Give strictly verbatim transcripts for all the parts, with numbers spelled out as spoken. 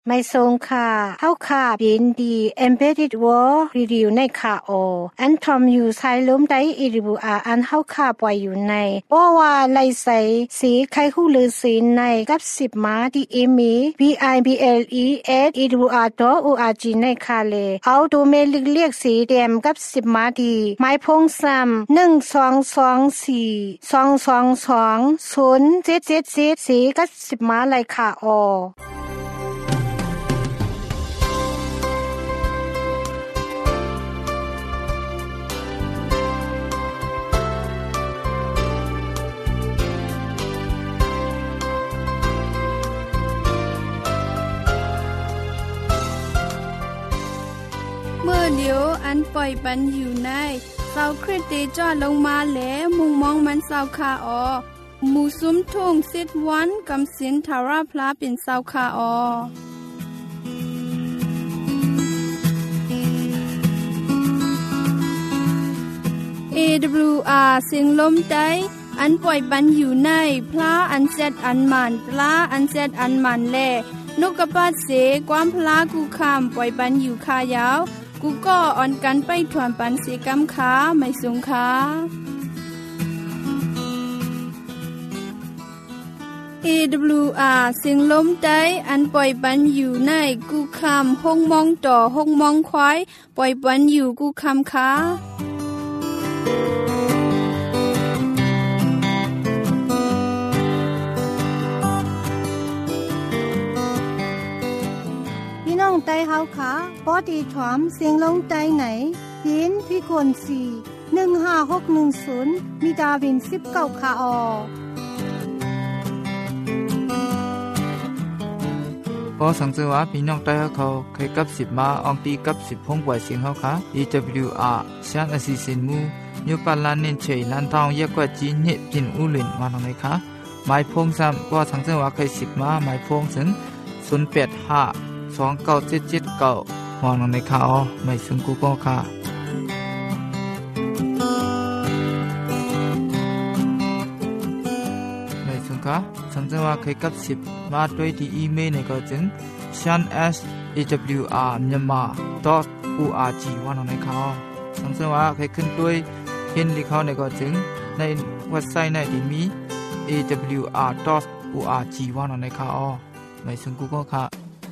ไม่ทรงค่ะเฮาค่ะยินดี Embedded World Review ในค่ะโออันทอมอยู่ไซล้มได้อีริบูอาอันเฮาค่ะปล่อยอยู่ในเพราะว่าไลใสสีไข่หูลือสีในกับสิบมาดีเอมี B I B L E at e d u a dot org ในค่ะเลเอาดูเมลิกเรียกสีแดงกับสิบมาดีไม้พงซ้ำหนึ่ง สอง สอง สี่ สอง สอง สอง ศูนย์ เจ็ด เจ็ด เจ็ดสีกับสิบมาเลยค่ะโอเมื่อเดียวอันปล่อยปันอยู่ในเสาคริสติจอดลงมาแล้วมุงมองมันเสาคาออหมู่ซุ้มทุ่งสิทวันกำสินทาราพลาเป็นเสาคาออ เอ ดับเบิลยู อาร์ เสียงลมใจอันปล่อยปันอยู่ในพลาอันเซตอันมันปลาอันเซตอันมันแลนกกระปาดเสความพลากูคำปล่อยปันอยู่คายาวกูก็อ่อนกันไปถวนปันเสกำขาไม่สูงขาเอ ดับเบิลยู อาร์ เสียงลมใจอันปล่อยปันอยู่ในกูคำห้องมองต่อห้องมองควายปล่อยปันอยู่กูคำขาน้องไตเฮาค่ะปอดีถอมเสียงลงไตไหนยินพี่คนสี่ หนึ่ง ห้า หก หนึ่ง ศูนย์มีดาวินสิบเก้าค่ะออพอสังเกตว่าพี่น้องไตเขาเคยกับสิบมาอองตีกับสิบพงปล่อยเสียงเฮาค่ะ อี ดับเบิลยู อาร์ ชานอสิสินมูยปาลานเนเชยลันทองยกว่าจีเนปินอุลินมาตรงไหนคะหมายพงซ้ำพอสังเกตว่าเคยสิบมาหมายพงถึงศูนย์ แปด ห้าสอง เก้า เจ็ด เจ็ด เก้ามองลงในข่าวไม่ซึ่งกูก็ค่ะไม่ซึ่งค่ะสังเกตว่าเคยกับสิบมาด้วยที่อีเมลในก็จึง shan s a w r myanmar dot org ว่าลงในข่าวสังเกตว่าเคยขึ้นด้วยเห็นที่เขาในก็จึงในเว็บไซต์ในที่มี a w r dot org ว่าลงในข่าวไม่ซึ่งกูก็ค่ะ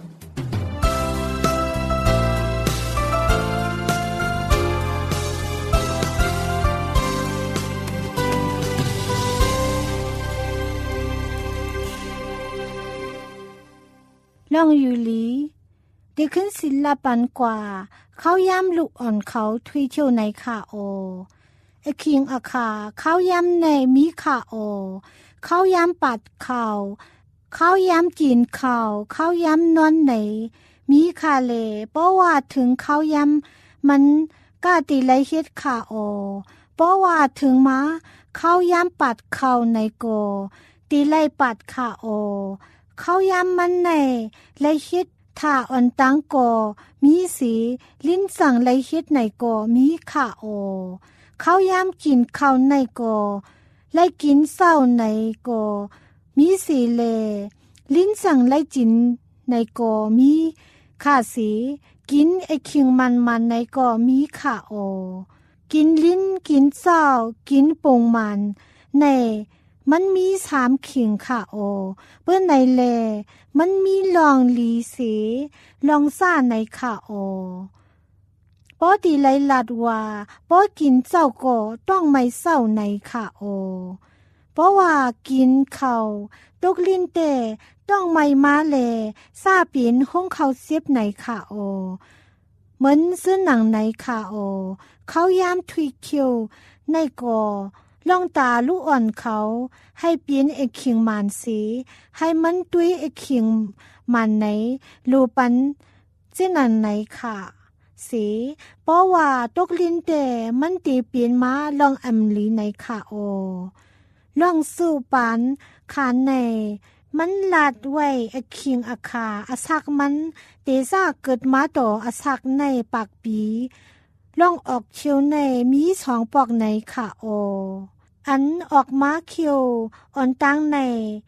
ล่องอยู่ลีได้ขึ้นศิลปันกว่าเขาย้ำลูกอ่อนเขาทุยเที่ยวในขาโอไอคิงอาคาเขาย้ำในมีขาโอเขาย้ำปัดเขาเขาย้ำจีนเขาเขาย้ำนอนไหนมีขาเลเพราะว่าถึงเขาย้ำมันกาติไลเฮ็ดขาโอเพราะว่าถึงมาเขาย้ำปัดเขาในโกตีไลปัดขาโอเขาย้ำมันในไลคิดถ้าอ่อนตังโกมีสีลิ้นสั่งไลคิดในโกมีขาโอเขาย้ำกินข้าวในโกไลกินเศร้าในโกมีสีเลลิ้นสั่งไลจินในโกมีขาสีกินไอคิงมันมันในโกมีขาโอกินลิ้นกินเศร้ากินปงมันในมันมีสามขิงค่ะโอเปิ้นในแลมันมีลองลีสีลองซ่าในค่ะโอปอดีไลลัดว่าปอกินเจ้าก็ต้องไม่เศร้าในค่ะโอเพราะว่ากินเขาตกลิ้นเตต้องไม่มาแลซาปินห้องเขาเสียบในค่ะโอเหมือนซื้อหนังในค่ะโอเขายามทุยคิวในก่อลองตาลูกอ่อนเขาให้เปลี่ยนเอกขิงมันสีให้มันตุ้ยเอกขิงมันไหนรูปันเจนันไหนค่ะสีเพราะว่าตกลิ้นแต่มันตีเปลี่ยนมาลองอำลีในค่ะโอลองสู้ปันขานในมันลาดไว้เอกขิงอาคาอาศักมันเตซ่าเกิดมาต่ออาศักในปากปีลองออกเชียวในมีสองปอกในค่ะโออันออกมาเคียวอ่อนตั้งใน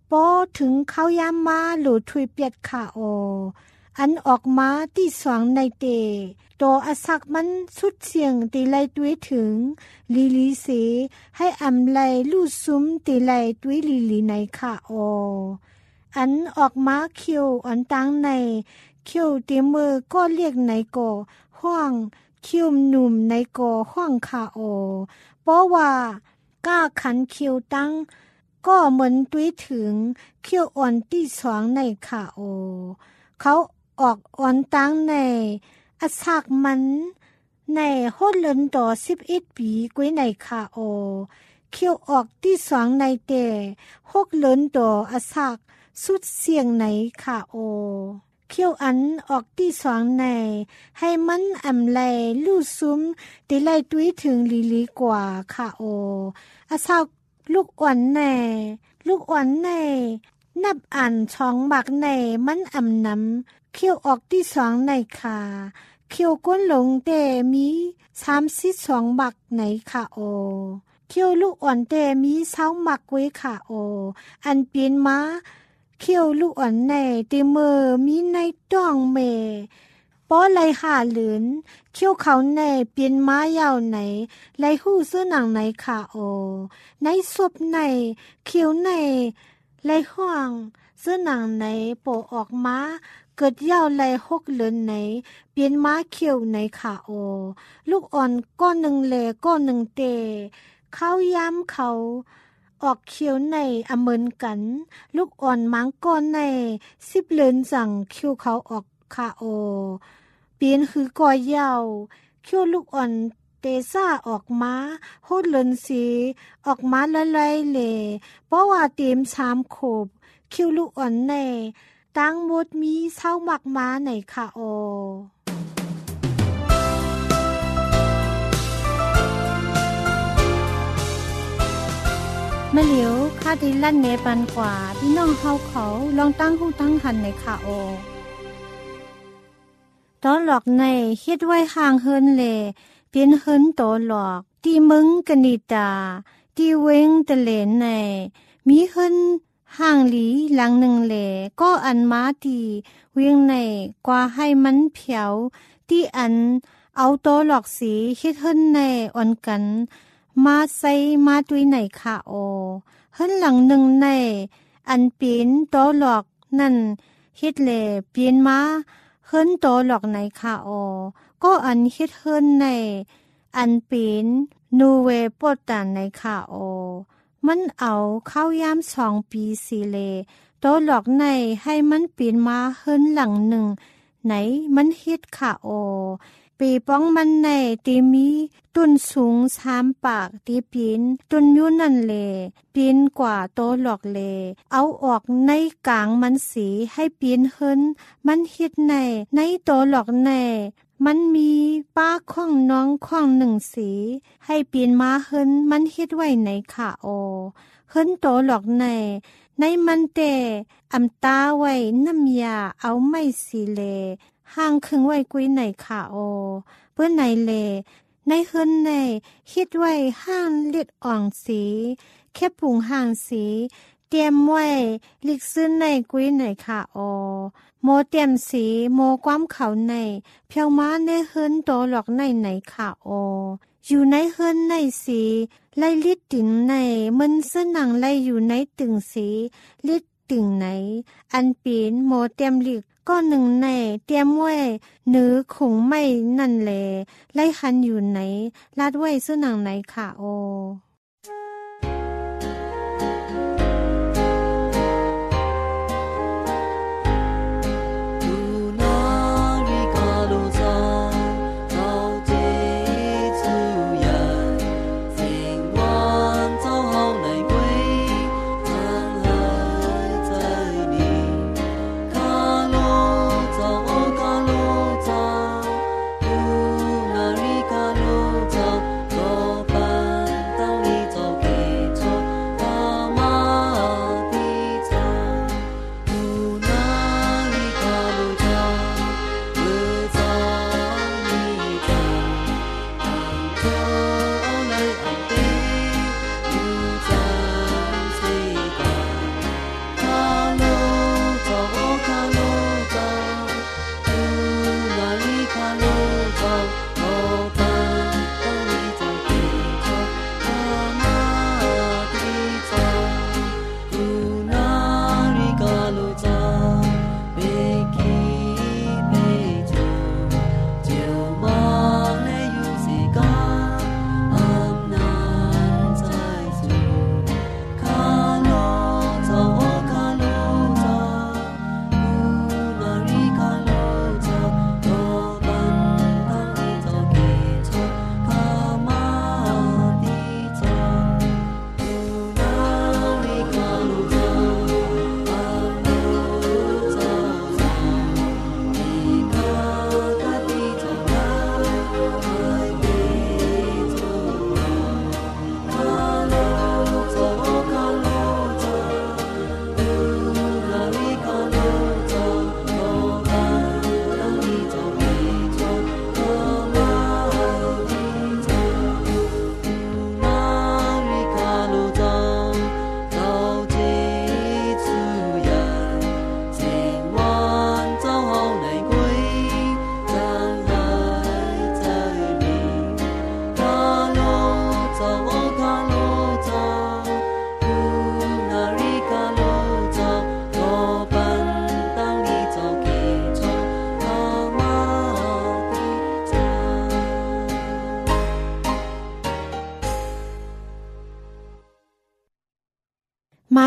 ปอถึงเขายามมาหลุดถุยเปียดขาโออันออกมาที่สวงในเตตัวอสักมันสุดเสียงตีไลด้วยถึงลีลีเสให้อำไลลู่ซุ้มตีไลด้วยลีลีในขาโออันออกมาเขียวอันตังในเขียวเตมือก็เรียกในโกห้องเขียวหนุ่มในโกห้องขาโอเพราะว่าก้าขันเขียวตั้งก็เหมือนด้วยถึงเขียวอ่อนที่สวงในขาโอเขาออกอ่อนตังในอสักมันในโฮดเลินต่อสิบเอ็ดปีกุ้ยในขาโอเขียวออกที่สวงในเตหกเลินต่ออสักสุดเสียงในขาโอเขียวอันออกที่สองในให้มันอำไลลู่ซุ้มตีไลตุ้ยถึงลีลีกว่าขาโออาสาวลูกอ่อนในลูกอ่อนในนับอ่านช่องบักในมันอำนำเขียวออกที่สองในขาเขียวก้นหลงเตมีสามสิบสองบักในขาโอเขียวลูกอ่อนเตมีเศร้ามักไว้ขาโออันเปลี่ยนมาเขียวลูกอ่อนในตีมือมีในต้องเมป้อไรหาหลืนเขียวเขาในเปลี่ยนม้ายาวไหนไรหู้เสื้อหนังในขาโอในศพในเขียวในไรห้องเสื้อหนังในโปออกมาเกิดยาวไรหกเลือนไหนเปลี่ยนม้าเขียวในขาโอลูกอ่อนก้อนหนึ่งเลก้อนหนึ่งเตเข้าย้ำเขาออกเขียวในอเมินกันลูกอ่อนมังก้อนในสิบเลือนสั่งคิวเขาออกขาโอเปลี่ยนคือกอยาวคิวลูกอ่อนเตซ่าออกมาโหดเลือนสีออกมาละลายเลเพราะว่าเต็มสามโขบคิวลูกอ่อนในตั้งหมดมีเศร้ามักมาในขาโอเมื่อเหลียวข้าที่ลั่นเนปันกว่าพี่น้องเฮาเขาลองตั้งหูตั้งหันในขาโอตอนหลอกในเฮ็ดไว้ห่างเฮินเลเปลี่ยนเฮินโตหลอกตีมึงกนิตาตีเวงตะเลนในมีเฮินห่างหลีหลังหนึ่งเลก็อันมาตีเวียงในกว่าให้มันเผียวที่อันเอาโตหลอกสีเฮ็ดเฮินในอ่อนกันมาใส่มาตุยในขาโอเฮินหลังหนึ่งในอันปีนโตหลอกนั่นเฮ็ดเลเปลี่ยนมาเฮินโตหลอกในขาโอก็อันเฮ็ดเฮินในอันปีนนูเวปอตันในขาโอมันเอาเข้ายามสองปีสีเลโตหลอกในให้มันปีนมาเฮินหลังหนึ่งไหนมันเฮ็ดขาโอปีป้องมันในตีมีตุนสูงสามปากตีปีนตุนอยู่นั่นเลปีนกว่าโตหลอกเลเอาออกในกลางมันสีให้ปีนเฮินมันเฮ็ดในในโตหลอกในมันมีป้าข้องน้องข้องหนึ่งสีให้ปีนมาเฮินมันเฮ็ดไว้ในขาโอเฮินโตหลอกในในมันเตอำตาไว้น้ำยาเอาไม่สีเลห่างคึงไว้กุ้ยในขาโอเพื่อในเลในเฮินในคิดไว้ห้างเลือดอ่องสีแค่ผุงห่างสีเตรียมไว้ลิกซื้อในกุ้ยในขาโอโมเตรียมสีโมความเขาในเพียวม้าในเฮินโตหลอกในในขาโออยู่ในเฮินในสีไล่ลิดติ่งในมันเสื้อหนังไล่อยู่ในตึงสีลิดติ่งไหนอันปีนโมเตรียมลิกก็หนึ่งในเตรียมไว้เนื้อคงไม่นั่นแลไล่คันอยู่ไหนลาดไว้เสื้อหนังไหนขาโอ Hãy subscribe cho kênh Ghiền Mì Gõ để không bỏ lỡ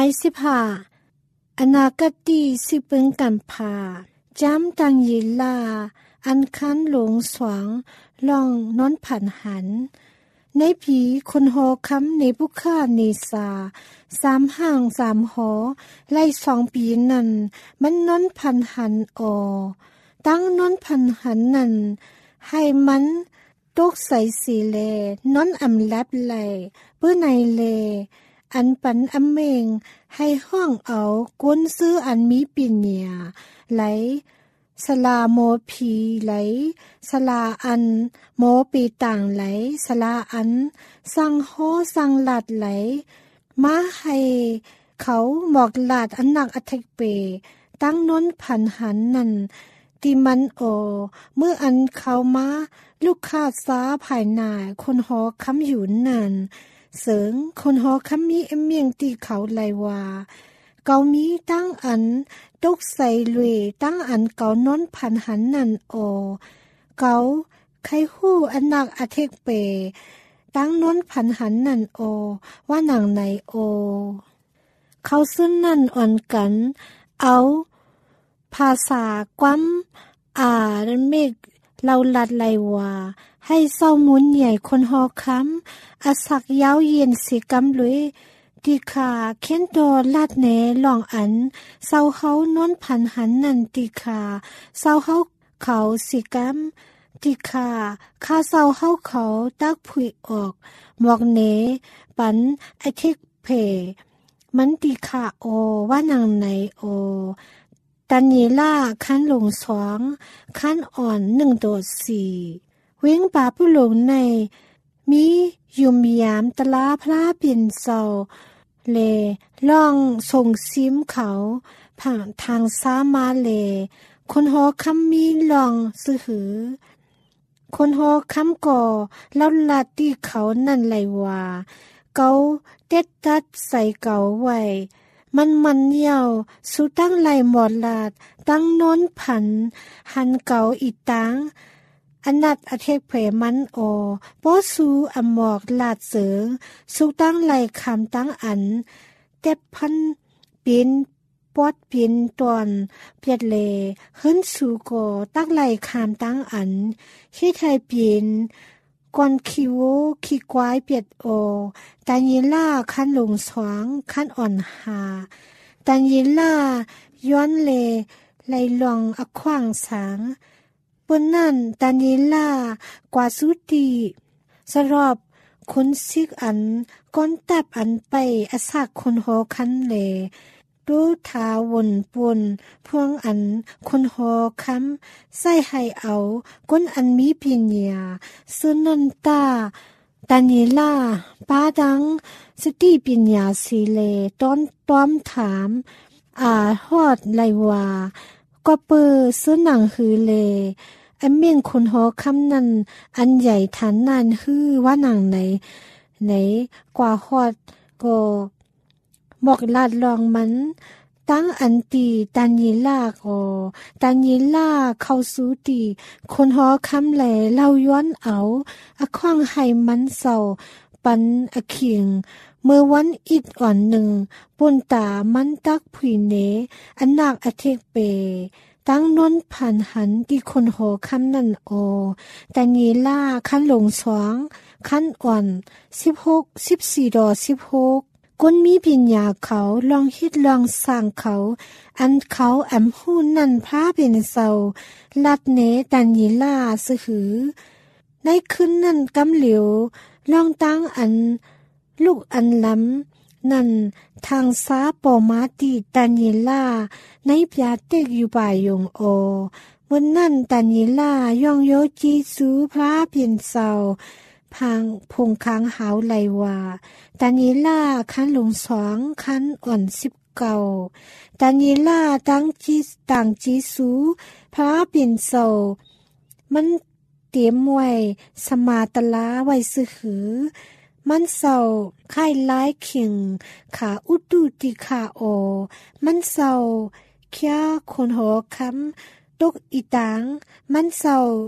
สิบห้าอนาคติสิเปิงกันพาจำตันยิลาอันคันหลงสวงลองนอนผันหันในผีคนหอคำในบุค่าเนสาสามห่างสามหอไล่สองปีนั้นมันนอนผันหันออตั้งนอนผันหันนั้นให้มันตกใส่สีเลนอนอำลับไหลเพื่อในเลอันปันอำเมงให้ห้องเอาก้นซื้ออันมีปิญญาไหลสลาโมพีไหลสลาอันโมปีต่างไหลสลาอันสังโหสังหลัดไหลมาให้เขาหมอกหลาดอันหนักอธิเปตั้งน้นผันหันนั่นที่มันโอเมื่ออันเขามาลูกค้าซ้าภายหน้าคนหอคำอยู่นั่นเสริงคนหอคำมีเอเมียงตีเขาไหลว่าเกามีตั้งอันตกใส่ลุยตั้งอันเกานอนผันหันนั่นโอเกาใครหู้อันนักอธิเปตั้งนอนผันหันนั่นโอว่าหนังไหนโอเขาซึ่งนั่นอ่อนกันเอาภาษาความอ่านเมกเราลัดไหลว่าให้เศร้ามุนใหญ่คนหอคำอาศักยาวเย็นสิกำลุยตีขาเข็นโดลาดเนหลองอันเศร้าเขานอนผันหันนันตีขาเศร้าเขาเขาสิกำตีขาข้าเศร้าเขาเขาตักผุยออกหมอกเนปันไอเทกเพมันตีขาโอว่านางไหนโอตันยีล่าขั้นลงสองขั้นอ่อนหนึ่งโดดสี่เว้งป่าผู้หลงในมียุมยามตลาพระเปลี่ยนเศร้าเลล่องส่งซิมเขาผ่านทางซ้ามาเลคนหอคำมีลองซื้อหือคนหอคำก่อเล่าลาตีเขานั่นไหลว่าเกาเด็ดตัดใส่เกาไว้มันมันเหี่ยวสู้ตั้งไหลหมอดลาดตั้งนอนผันหันเกาอีตังอนัดอเทกเพมันโอป้อสูอหมอกลาดเสือสู้ตั้งไหลคำตั้งอันเต็บพันปีนปอดปีนตอนเปียดเลขึ้นสู่ก่อตั้งไหลคำตั้งอันขี้ไทยปีนก่อนคิวขี้ควายเปียดโอตันยิล่าขั้นลงสวงขั้นอ่อนหาตันยิล่าย้อนเลไหลลองอขว้างสางบนนั่นตันยิล่ากว่าสุตีสรอบคนซิกอันก้อนตับอันไปอาศักคนหอคันเลดูทาวนปวนพวงอันคนหอคำใส่ให้เอาก้นอันมีปิญญาซึนันตาตันยิล่าป้าดังสติปิญญาสีเลต้นต้อมถามอาฮอดไลว่าก็เปอซื้อหนังหือเลอันเมียงคนหอคำนั้นอันใหญ่ฐานนานฮือว่าหนังไหนไหนกว่าฮอดก็บอกลาดลองมันตั้งอันตีตันยิล่าก็ตันยิล่าเข้าสู่ตีคนหอคำแหลเล่าย้อนเอาอคว้างให้มันเศร้าปันอเขียงเมื่อวันอิดอ่อนหนึ่งปนตามันตักผุยเนอันนักอเทกเปตั้งนนผ่านหันที่คนหอคำนั่นโอตันยิล่าขั้นลงสองขั้นอ่อนสิบหกสิบสี่ดอสิบหกก้นมีปิญญาเขาลองฮิดลองสร้างเขาอันเขาแอมหูนั่นพระเป็นเศร้าลัดเนตันยิล่าสหือในคืนนั่นกำเหลียวลองตั้งอันลูกอันล้ำนั่นทางซาปอมาตีตันยิล่าในปยาเต็กอยู่ป่ายงโอบนนั่นตันยิล่าย่องโยจีสูพระเป็นเศร้าพังพงค้างหาวไหลว่าตันยิล่าขั้นลงสองขั้นอ่อนสิบเก่าตันยิล่าตั้งจีต่างจีสูพระเป็นเศร้ามันเตรียมไว้สมาตลาไว้ซื้อหือมันเศร้าไข่ล้ายเข่งขาอุดดูติขาโอมันเศร้าแค่คนหอคำตกอีตางมันเศร้า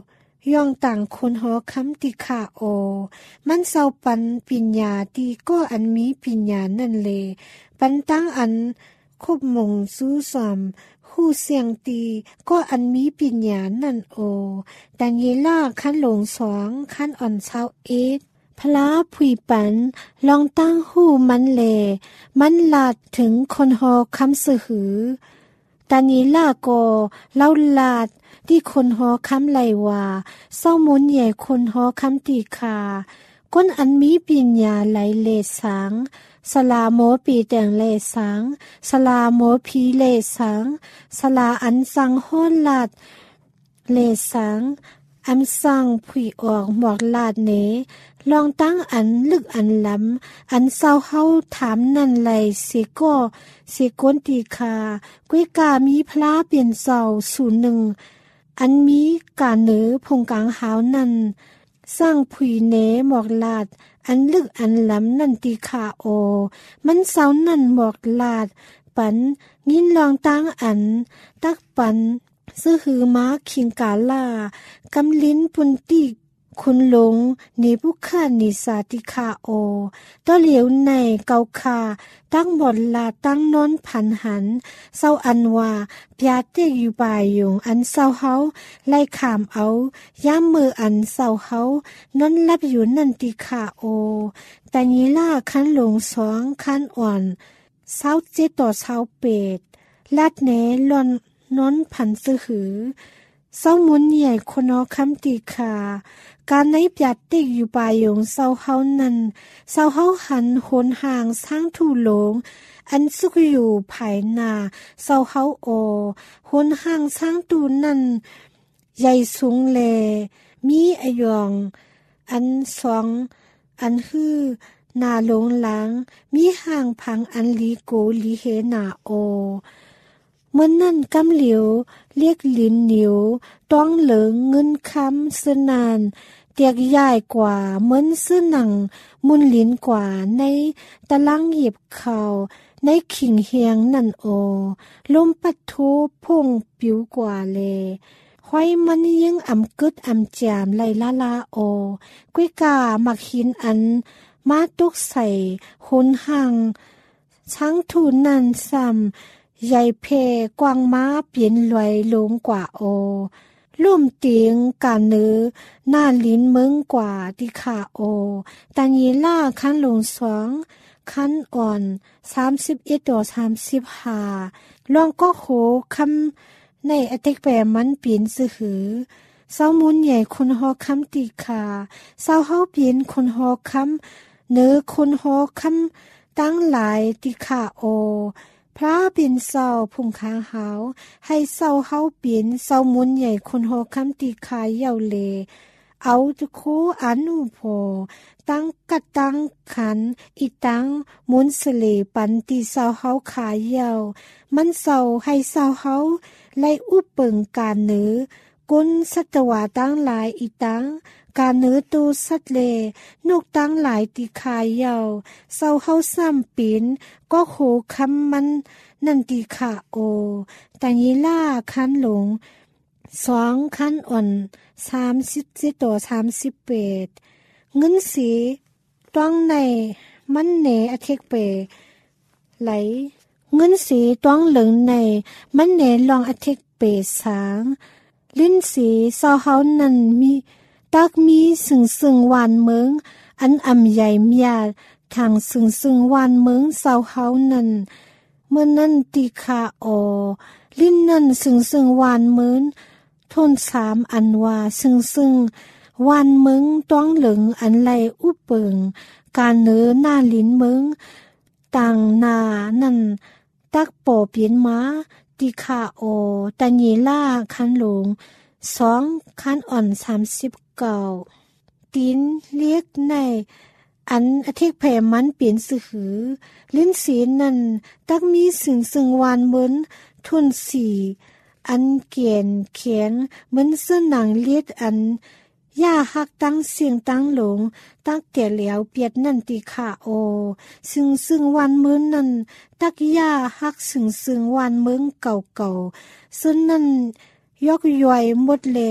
ย่องต่างคนหอคำติขาโอมันเศร้าปันปิญญาตีก็อันมีปิญญานั่นเลปันตั้งอันคบมงสู้สอมคู่เสียงตีก็อันมีปิญญานั่นโอแต่เยล่าขั้นหลงสองขั้นอ่อนเช้าเอ็ดพลาผุยปันลองตั้งหูมันเลมันลาดถึงคนหอคำสื่อหือตานีล่าโกเล่าลาดที่คนหอคำไหลว่าเศร้ามุนใหญ่คนหอคำตีคาก้นอันมีปิญญาไหลเลสังสลาโมปีแต่งเลสังสลาโมพีเลสังสลาอันสังโหลาดเลสังอันสังผุยออกหมอกลาดเนลองตั้งอันลึกอันล้ำอันเศร้าเฮาถามนั่นไหลเสก็เสก้นตีคากุ้ยกามีพลาเปลี่ยนเศร้าศูนย์หนึ่งอันมีกาเหนือพงกลางหาวนั่นสร้างผุยเนหมอกลาดอันลึกอันล้ำนั่นตีคาโอมันเศร้านั่นหมอกลาดปันยินลองตั้งอันตักปันซื้อหือม้าคิงกาล่ากำลิ้นปุนตีคุณหลงนิบุคานิสาติคาโอต้อเหลียวในเกาคาตั้งบทลาตั้งน้นผันหันเศร้าอันว่าปยาเตอยู่บ่ายยงอันเศร้าเฮาไล่ขามเอาย่ามมืออันเศร้าเฮานนรับอยู่นันติคาโอแต่ยีล่าคันหลงสองคันอ่อนเศร้าเจต่อเศร้าเป็ดลาดเนลอนน้นผันซื้อหือเศร้ามุนใหญ่คนอคำตีคาการในปยาติกอยู่ป่ายงเศร้าเฮานั้นเศร้าเฮาหันโหนห่างสร้างถูหลงอันสุกอยู่ภายหน้าเศร้าเฮาโอโหนห่างสร้างตูนั้นใหญ่สูงแลมีอายองอันสองอันฮือหน้าหลงหลังมีห่างพังอันลีโกลีเฮนาโอเมื่อนั่นกำเหลียวเรียกลิ้นเหนียวต้องเหลิงเงินคำสนานเตียกใหญ่กว่าเหมือนซื้อหนังมุนลิ้นกว่าในตะลังหยิบเข่าในขิงเฮียงนั่นโอลมปัดโทพงปิวกว่าเลห้อยมันยังอ่ำกึดอ่ำจามไลลาลาโอกุ้ยกามักหินอันมาตุกใส่หุนหังช้างทูนันซ้ำใหญ่เพกวางม้าเปลี่ยนลอยลงกว่าโอลุ่มเตียงกาเนื้อหน้าลิ้นเมืองกว่าที่ขาโอตันยีล่าคันลงสองคันอ่อนสามสิบเอ็ดต่อสามสิบห้าลองก็โหคำในอติกแปรมันเปลี่ยนสื่อหือเศร้ามุนใหญ่คนหอคำตีขาเศร้าเฮาเปลี่ยนคนหอคำเนื้อคนหอคำตั้งหลายตีขาโอพระเป็นเศร้าพุงค้างหาวให้เศร้าเฮาเปลี่ยนเศร้ามุนใหญ่คนหอคำตีขายเยาเลเอาจะโคอันอุโพตั้งกะตั้งขันอีตั้งมุนสเลปันตีเศร้าเฮาขายเยามันเศร้าให้เศร้าเฮาไล่อุปเปิงการเนื้อกุนสัตวาตั้งหลายอีตั้งการเนื้อตูสัตเลนกตั้งหลายตีขายเยาเศร้าเฮาซ้ำปีนก็โหคำมันนันตีขาโอแต่ยีล่าคันหลงสองคันอ่อนสามสิบสิต่อสามสิบเปดเงินสีต้องในมันเนอเทกเปไหลเงินสีต้องเหลืองในมันเนลองอเทกเปสางลิ้นสีเศร้าเฮานั่นมีตักมีสึงสึงวานเมืองอันอ่ำใหญ่เมียทางสึงสึงวานเมืองเศร้าเฮานั่นเมื่อนั่นตีคาโอลิ้นนั่นสึงสึงวานเมืองทนสามอันว่าซึ่งซึ่งวันมึงต้องเหลืองอันไรอุปเปิงการเนื้อหน้าลิ้นมึงต่างนานั่นตักโปเปลี่ยนม้าติคาโอตันยีล่าคันหลงสองคันอ่อนสามสิบเก้าตีนเรียกในอันอเทกแผ่มันเปลี่ยนสื่อหือลิ้นสีนั่นตักมีซึ่งซึ่งวันเหมือนทุนสี่อันเกียนเขียนเหมือนเสื้อหนังเลียดอันย่าหักตั้งเสียงตั้งหลงตั้งเตี่ยเหลียวเปียดนั่นตีขาโอซึ่งซึ่งวันเมืองนั่นตักย่าหักซึ่งซึ่งวันเมืองเก่าเก่าซึ่งนั่นยกย่อยหมดเลย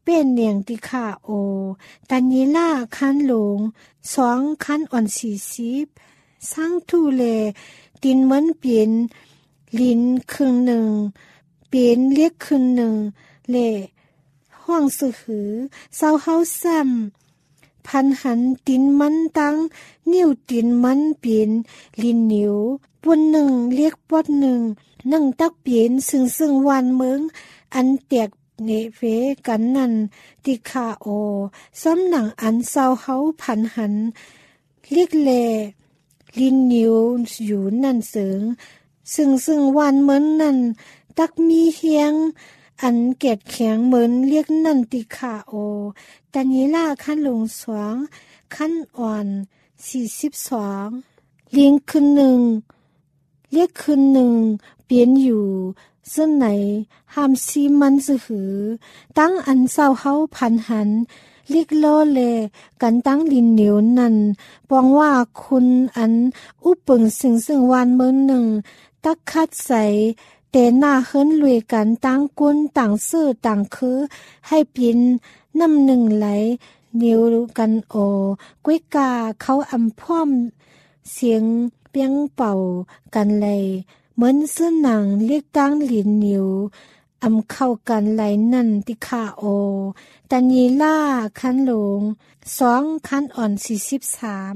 เป็นเนียงติค่าโอตัญญีล่าคันหลงสองคันอ่อนสี่สิบสร้างทูเลตินเหมือนเปลี่ยนลิ้นครึ่งหนึ่งเปลี่ยนเรียกครึ่งหนึ่งเลห้องสือหือเศร้าเฮาซ้ำพันหันตินมันตั้งนิ้วตินมันเปลี่ยนลิ้นนิ้วปนหนึ่งเรียกปดหนึ่งนั่งตักเปลี่ยนซึ่งซึ่งวันเมืองอันแตกเนเวกันนั่นติคาโอซ้ำหนังอันเศร้าเฮาพันหันเรียกแลลิ้นนิ้วอยู่นั่นเสิงซึ่งซึ่งวันเหมือนนั่นตักมีเฮียงอันเกตแข็งเหมือนเรียกนั่นติคาโอตัญญีล่าขั้นลงสองขั้นอ่อนสี่สิบสองลิงขึ้นหนึ่งเรียกขึ้นหนึ่งเปลี่ยนอยู่ซึ่งไหนห้ามซีมันสือหือตั้งอันเศร้าเฮาพันหันเรียกโลเลกันตั้งลินเหนียวนั่นปองว่าคุณอันอุปึงซึ่งซึ่งวันเมื่อหนึ่งตักคัดใส่แต่หน้าเฮิรนรวยกันตั้งกุนต่างซื้อต่างคือให้ปินน้ำหนึ่งไหลเหนียวกันโอก้วยกาเขาอำพร้อมเสียงเปียงเป่ากันเลยเหมือนเสื้อหนังเรียกตั้งหลินเหนียวอำเข้ากันไหลนั่นติคาโอตัญญีล่าคันหลงสองคันอ่อนสี่สิบสาม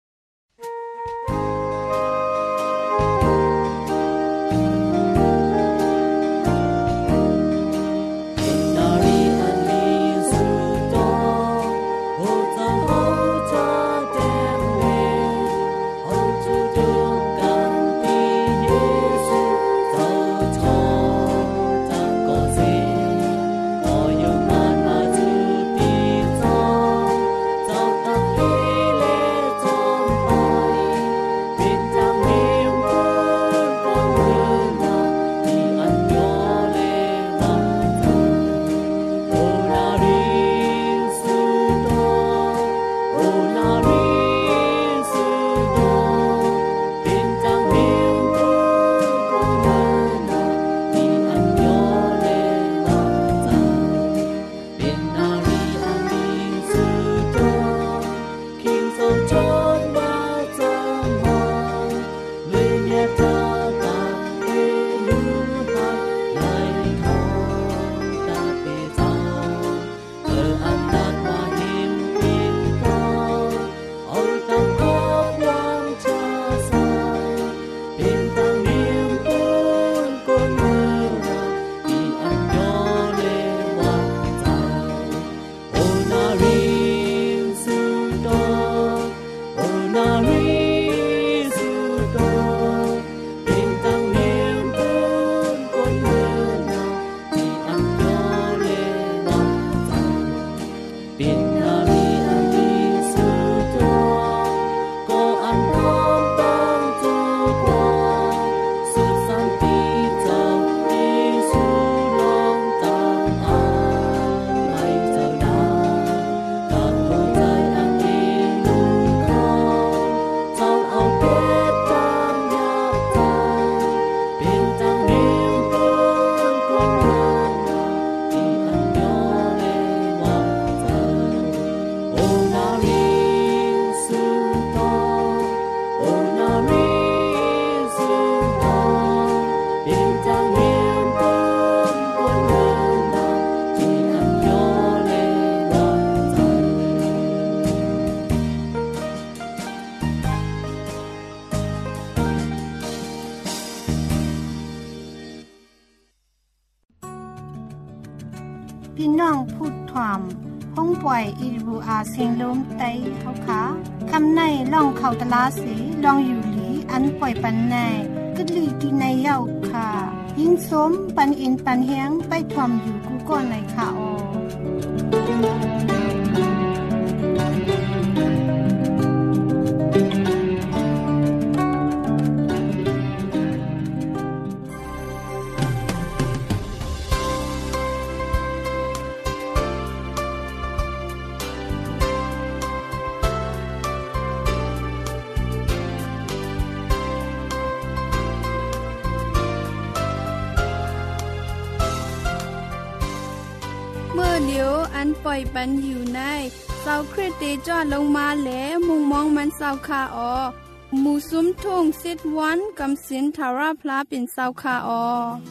พี่น้องพูดความห้องปล่อยอีบูอาเสียงลมไตเขาขาคำในล่องเขาตลาสีลองอยู่หลีอันปล่อยปันในกึดลีตีในเย้าค่ะยินสมปันอินปันเฮียงไปทอมอยู่กูก่อนในค่ะอเลียวอันปล่อยปันอยู่ในเสาคริสเตจอดลงมาแหลมุงมองมันเสาคาออหมู่ซุ้มทุ่งซิดวันกำสินทาราพลาเป็นเสาคาออ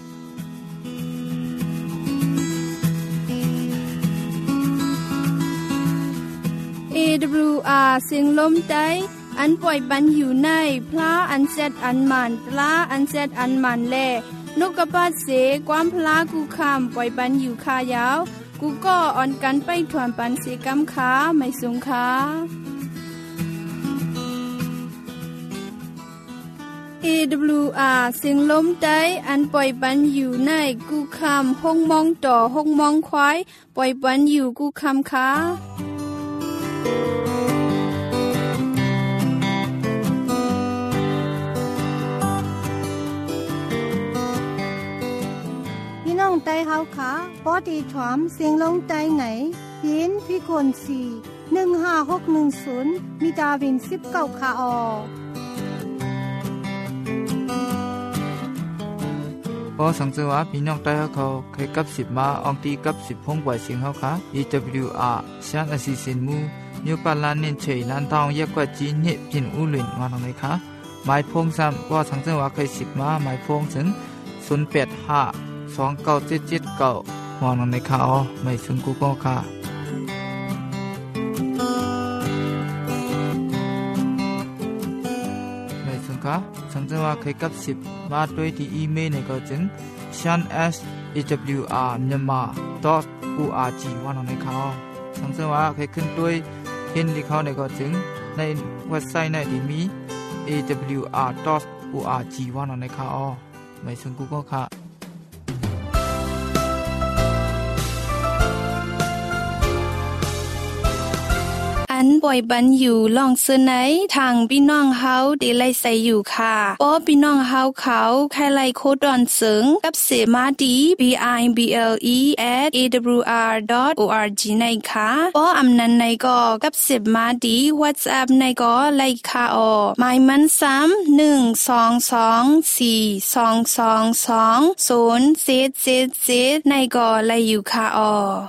เอ ดับเบิลยู อาร์ เสียงลมใต้อันปล่อยปันอยู่ในพลาอันเซตอันมันปลาอันเซตอันมันแลนกกระปาดเสความพลากูคำปล่อยปันอยู่คายาวกูก็อ่อนกันไปถวนปันเสกำขาไม่สูงขาเอ ดับเบิลยู อาร์ เสียงลมใต้อันปล่อยปันอยู่ในกูคำห้องมองต่อห้องมองควายปล่อยปันอยู่กูคำขาน้องไต้เฮาค่ะปอดีถอมเสียงลงไต้ไหนยินพี่คนสี่หนึ่งห้าหกหนึ่งศูนย์มีดาวินสิบเก้าค่ะออพอสังเกตว่าพี่น้องไต้เขาเคยกับสิบมาอองตีกับสิบพงกว่าเสียงเขาค่ะ อี ดับเบิลยู อาร์ ชานอสิสินมูนิวปาลานเน้นเฉยลานทองแยกกว่าจีนเนพินอุลินมาตรงไหนคะหมายพงซ้ำว่าสังเกตว่าเคยสิบมาหมายพงถึงศูนย์แปดห้าสองเก้าเจ็ดเจ็ดเก้ามองในข่าวไม่ซึ่งกูก็ค่ะไม่ซึ่งค่ะสังเกตว่าเคยกับสิบมาด้วยที่อีเมลในก็จึง shan s a w r myanmar dot org ว่าในข่าวสังเกตว่าเคยขึ้นด้วยเห็นที่เขาในก็จึงในเว็บไซต์ในที่มี a w r dot org ว่าในข่าวไม่ซึ่งกูก็ค่ะอันบ่อยบันอยู่ลองเสนอทางพี่น้องเฮาได้ไล่ใส่อยู่ค่ะป้อพี่น้องเฮาเขาใครไล่โคดอนเสิงกับเสมาดี b i b l e at a w r dot org ในค่ะป้ออำนันในก็กับเสมาดี WhatsApp ในก็ไล่ค่ะออหมายมันซ้ำหนึ่ง สอง สอง สี่ สอง สอง สอง ศูนย์ เจ็ด เจ็ด เจ็ดในก็ไล่อยู่ค่ะออ